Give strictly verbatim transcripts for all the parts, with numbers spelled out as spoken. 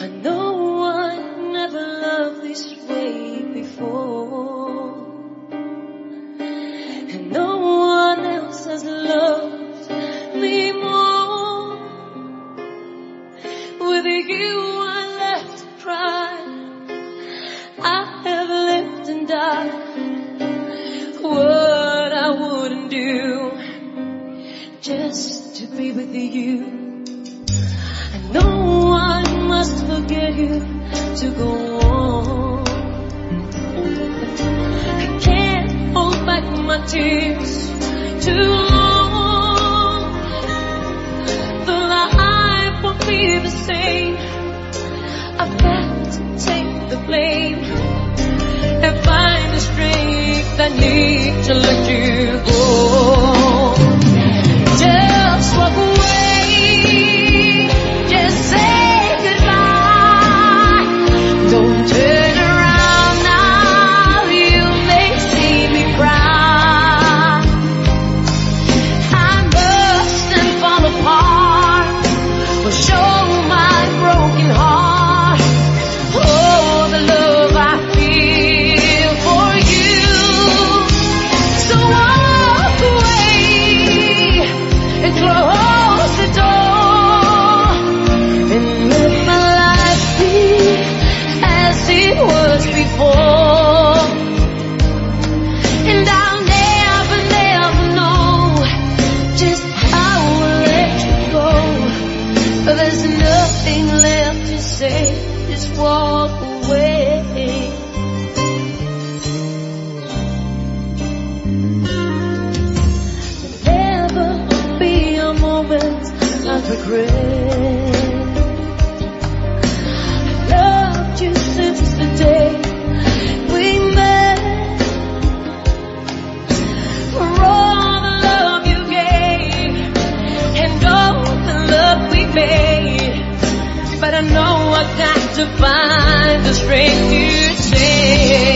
I know I never loved this way before, and no one else has loved me more. With you I left to cry, I have lived and died. What I wouldn't do just to be with you. I know I must forget you to go on. I can't hold back my tears too long. The life won't be the same. I've got to take the blame and find the strength I need to let you go. Just walk away, just say goodbye. Don't turn around now, you may see me cry. I must and fall apart, will show my broken heart. Oh, the love I feel for you. So walk away and close the door, and let my life be as it was before. And I'll never, never know just how I let you go. There's nothing left to say, just walk away. There'll never be a moment of regret. I loved you since the day we met. For all the love you gave and all the love we made, but I know I got to find the strength to say,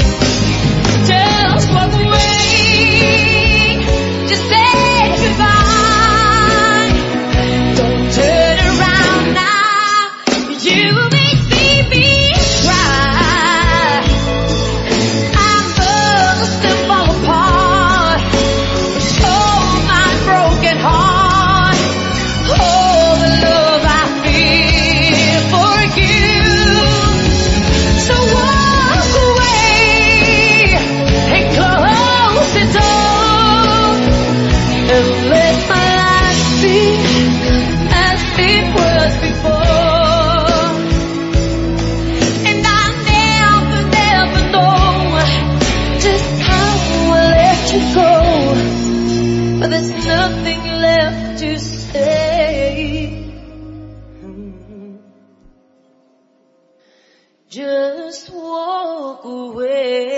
just walk away, just say goodbye. Don't turn around now, you may see me cry. I must have fall apart, show my broken heart. Oh, the love I feel for you. So walk away and close the door, and let my life be as it was before. And I'll never, never know just how I let you go, but there's nothing left to say. Just walk away.